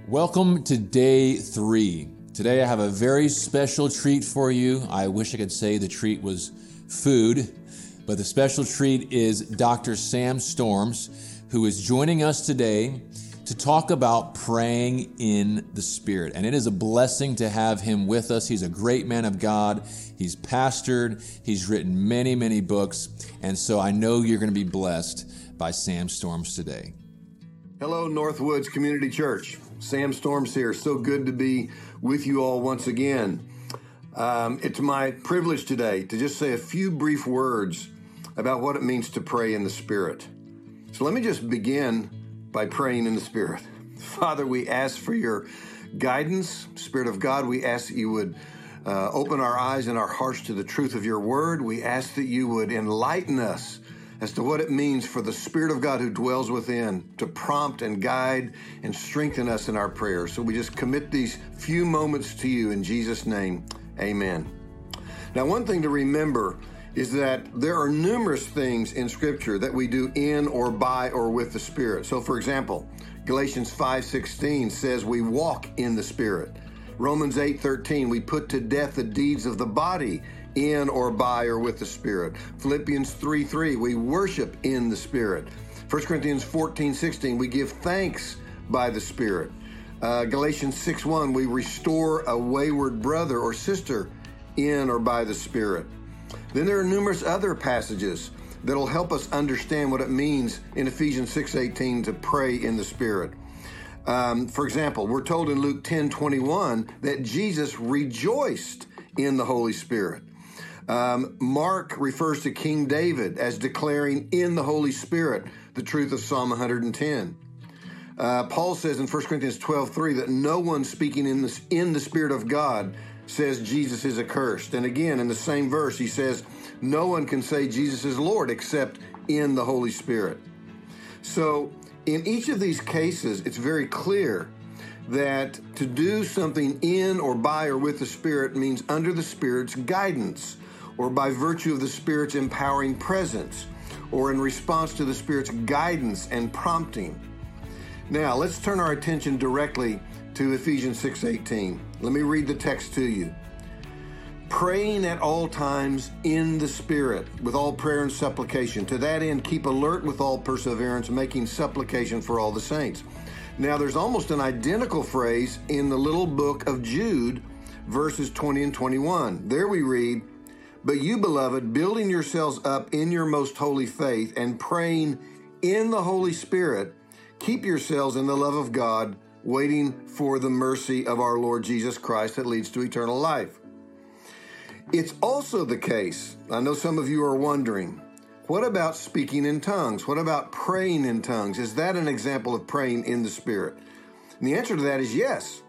Welcome to day 3. Today I have a very special treat for you. I wish I could say the treat was food, but the special treat is Dr. Sam Storms, who is joining us today to talk about praying in the Spirit. And it is a blessing to have him with us. He's a great man of God. He's pastored. He's written many, many books. And so I know you're going to be blessed by Sam Storms today. Hello, Northwoods Community Church. Sam Storms here. So good to be with you all once again. It's my privilege today to just say a few brief words about what it means to pray in the Spirit. So let me just begin by praying in the Spirit. Father, we ask for your guidance. Spirit of God, we ask that you would open our eyes and our hearts to the truth of your word. We ask that you would enlighten us as to what it means for the Spirit of God who dwells within to prompt and guide and strengthen us in our prayers. So we just commit these few moments to you in Jesus' name. Amen. Now, one thing to remember is that there are numerous things in Scripture that we do in or by or with the Spirit. So, for example, Galatians 5:16 says we walk in the Spirit. Romans 8:13, we put to death the deeds of the body in or by or with the Spirit. Philippians 3:3, we worship in the Spirit. 1 Corinthians 14:16, we give thanks by the Spirit. Galatians 6:1, we restore a wayward brother or sister in or by the Spirit. Then there are numerous other passages that will help us understand what it means in Ephesians 6:18 to pray in the Spirit. For example, we're told in Luke 10:21 that Jesus rejoiced in the Holy Spirit. Mark refers to King David as declaring in the Holy Spirit the truth of Psalm 110. Paul says in 1 Corinthians 12:3 that no one speaking in the Spirit of God says Jesus is accursed. And again, in the same verse, he says, no one can say Jesus is Lord except in the Holy Spirit. So in each of these cases, it's very clear that to do something in or by or with the Spirit means under the Spirit's guidance, or by virtue of the Spirit's empowering presence, or in response to the Spirit's guidance and prompting. Now, let's turn our attention directly to Ephesians 6:18. Let me read the text to you. Praying at all times in the Spirit, with all prayer and supplication. To that end, keep alert with all perseverance, making supplication for all the saints. Now, there's almost an identical phrase in the little book of Jude, verses 20 and 21. There we read, but you, beloved, building yourselves up in your most holy faith and praying in the Holy Spirit, keep yourselves in the love of God, waiting for the mercy of our Lord Jesus Christ that leads to eternal life. It's also the case, I know some of you are wondering, what about speaking in tongues? What about praying in tongues? Is that an example of praying in the Spirit? And the answer to that is yes.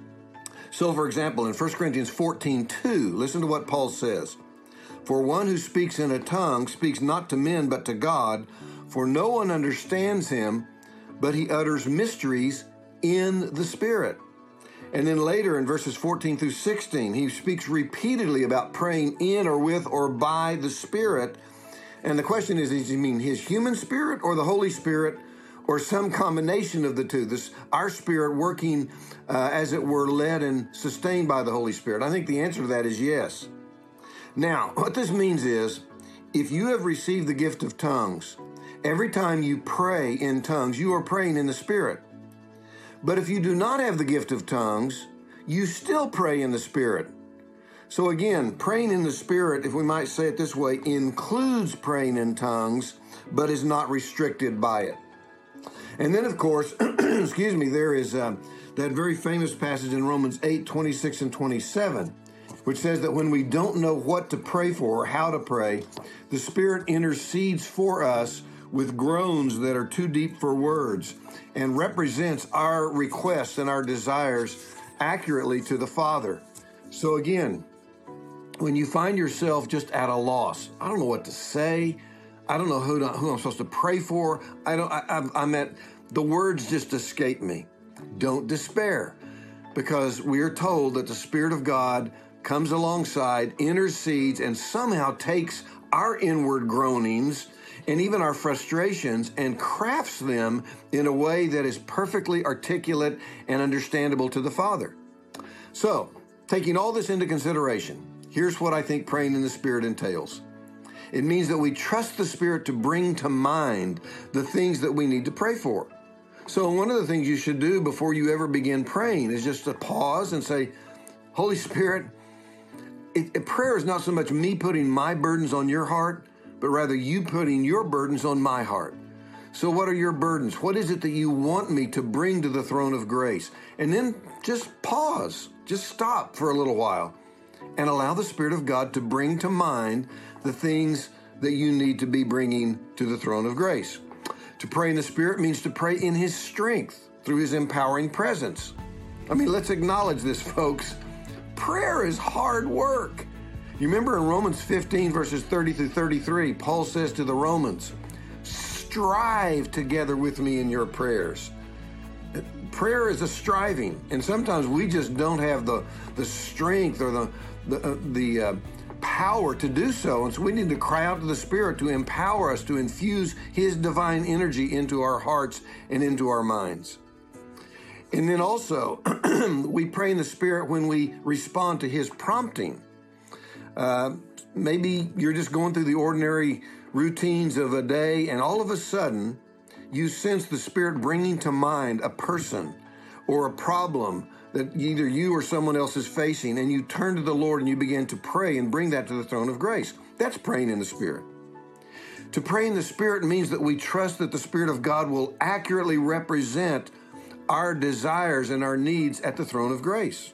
So, for example, in 1 Corinthians 14:2, listen to what Paul says. For one who speaks in a tongue speaks not to men but to God, for no one understands him, but he utters mysteries in the Spirit. And then later in verses 14 through 16, he speaks repeatedly about praying in or with or by the Spirit. And the question is, does he mean his human spirit or the Holy Spirit or some combination of the two? Our spirit working, as it were, led and sustained by the Holy Spirit. I think the answer to that is yes. Now, what this means is, if you have received the gift of tongues, every time you pray in tongues, you are praying in the Spirit. But if you do not have the gift of tongues, you still pray in the Spirit. So again, praying in the Spirit, if we might say it this way, includes praying in tongues, but is not restricted by it. And then, of course, there is that very famous passage in Romans 8:26 and 27, which says that when we don't know what to pray for or how to pray, the Spirit intercedes for us with groans that are too deep for words and represents our requests and our desires accurately to the Father. So again, when you find yourself just at a loss, I don't know what to say, I don't know who I'm supposed to pray for, the words just escape me. Don't despair, because we are told that the Spirit of God comes alongside, intercedes, and somehow takes our inward groanings and even our frustrations and crafts them in a way that is perfectly articulate and understandable to the Father. So, taking all this into consideration, here's what I think praying in the Spirit entails. It means that we trust the Spirit to bring to mind the things that we need to pray for. So one of the things you should do before you ever begin praying is just to pause and say, Holy Spirit, prayer is not so much me putting my burdens on your heart, but rather you putting your burdens on my heart. So what are your burdens? What is it that you want me to bring to the throne of grace? And then just pause, just stop for a little while and allow the Spirit of God to bring to mind the things that you need to be bringing to the throne of grace. To pray in the Spirit means to pray in His strength through His empowering presence. I mean, let's acknowledge this, folks. Prayer is hard work. You remember in Romans 15, verses 30 through 33, Paul says to the Romans, strive together with me in your prayers. Prayer is a striving, and sometimes we just don't have the strength or the power to do so, and so we need to cry out to the Spirit to empower us, to infuse His divine energy into our hearts and into our minds. And then also, we pray in the Spirit when we respond to His prompting. Maybe you're just going through the ordinary routines of a day, and all of a sudden, you sense the Spirit bringing to mind a person or a problem that either you or someone else is facing, and you turn to the Lord and you begin to pray and bring that to the throne of grace. That's praying in the Spirit. To pray in the Spirit means that we trust that the Spirit of God will accurately represent our desires and our needs at the throne of grace.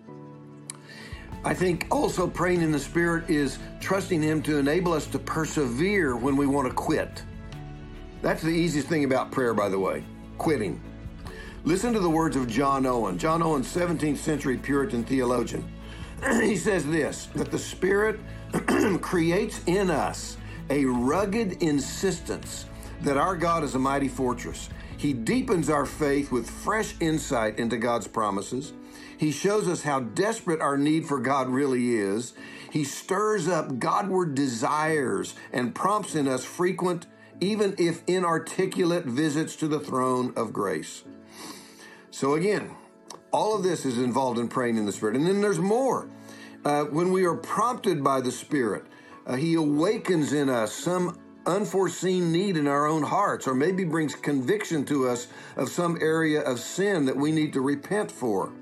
I think also praying in the Spirit is trusting Him to enable us to persevere when we want to quit. That's the easiest thing about prayer, by the way, quitting. Listen to the words of John Owen. John Owen, 17th century Puritan theologian. He says this, that the Spirit creates in us a rugged insistence that our God is a mighty fortress. He deepens our faith with fresh insight into God's promises. He shows us how desperate our need for God really is. He stirs up Godward desires and prompts in us frequent, even if inarticulate, visits to the throne of grace. So again, all of this is involved in praying in the Spirit. And then there's more. When we are prompted by the Spirit, He awakens in us some unforeseen need in our own hearts, or maybe brings conviction to us of some area of sin that we need to repent for.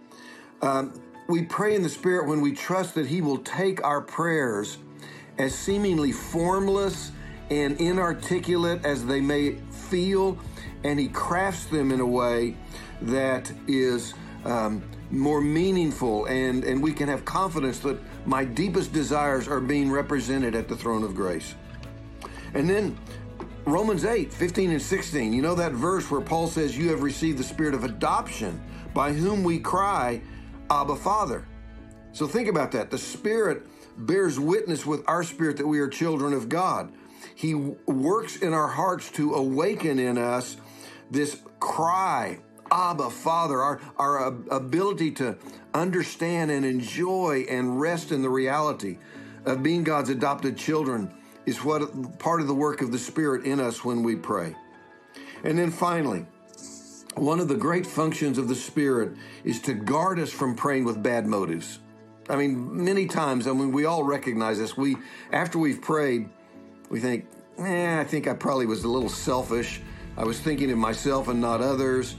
We pray in the Spirit when we trust that He will take our prayers, as seemingly formless and inarticulate as they may feel, and He crafts them in a way that is more meaningful, and we can have confidence that my deepest desires are being represented at the throne of grace. And then Romans 8, 15 and 16, you know that verse where Paul says, you have received the Spirit of adoption, by whom we cry, Abba, Father. So think about that. The Spirit bears witness with our spirit that we are children of God. He works in our hearts to awaken in us this cry, Abba, Father, our ability to understand and enjoy and rest in the reality of being God's adopted children is what part of the work of the Spirit in us when we pray. And then finally, one of the great functions of the Spirit is to guard us from praying with bad motives. I mean, many times, we all recognize this. After we've prayed, we think, I think I probably was a little selfish. I was thinking of myself and not others.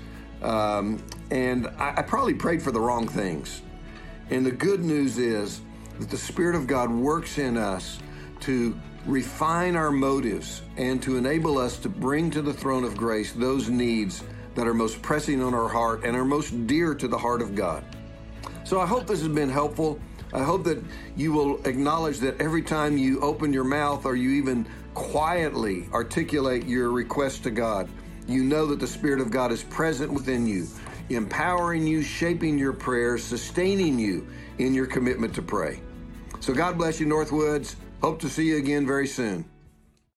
And I probably prayed for the wrong things. And the good news is that the Spirit of God works in us to refine our motives and to enable us to bring to the throne of grace those needs that are most pressing on our heart and are most dear to the heart of God. So I hope this has been helpful. I hope that you will acknowledge that every time you open your mouth or you even quietly articulate your request to God, you know that the Spirit of God is present within you, empowering you, shaping your prayers, sustaining you in your commitment to pray. So God bless you, Northwoods. Hope to see you again very soon.